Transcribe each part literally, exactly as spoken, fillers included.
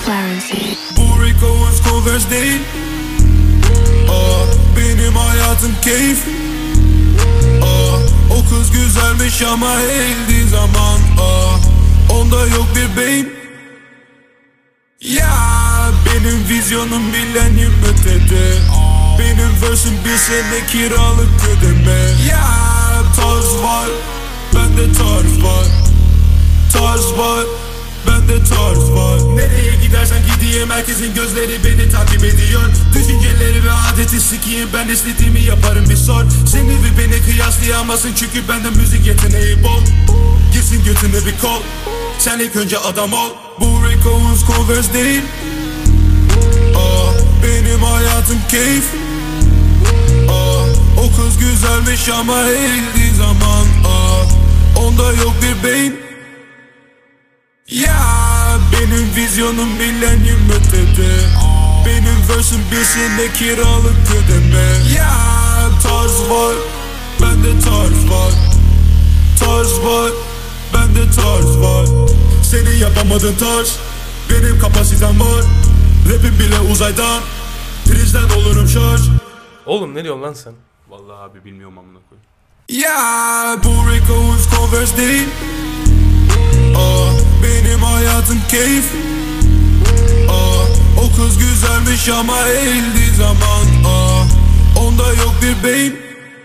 Clarence. Bu Rico'uz Converse değil. Aa, benim hayatım keyif. Aa, o kız güzelmiş ama eğildiği zaman aa, onda yok bir beyin. Ya benim vizyonum milenyum ötede. Benim versim bir sene kiralık ödeme. Ya tarz var, bende tarz var. Tarz var, bende tarz var. Nereye gidersen gideyim, herkesin gözleri beni takip ediyor. Düşünceleri ve adeti sikiyim, ben istediğimi yaparım bir sor. Seni ve beni kıyaslayamazsın çünkü bende müzik yeteneği bol. Girsin götüne bir kol, sen ilk önce adam ol. Bu Rico'uz Converse değil. Aa, benim hayatım keyif. Aa, o kız güzelmiş ama eğildiği zaman aa, onda yok bir beyin. Ya benim vizyonum milenyum ötede. Benim versim bir sene kiralık ödeme. Ya tarz var, bende tarz var. Tarz var, bende tarz var. Senin yapamadığın tarz, benim kapasitem var. Rapim bile uzaydan, prizden olurum şarj. Oğlum ne diyorsun lan sen? Vallahi abi bilmiyorum amına koyayım. Ya bu Rico'uz Converse değil. Aa, benim hayatım keyif. Aa, o kız güzelmiş ama eğildiği zaman aa, onda yok bir beyin.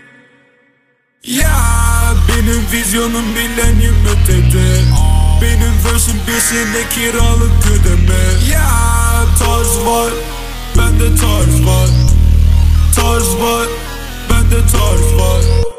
Ya benim vizyonum milenyum ötede. Benim versim bir sene kiralık ödeme. Ya tarz var, bende tarz var. Tarz var, bende tarz var.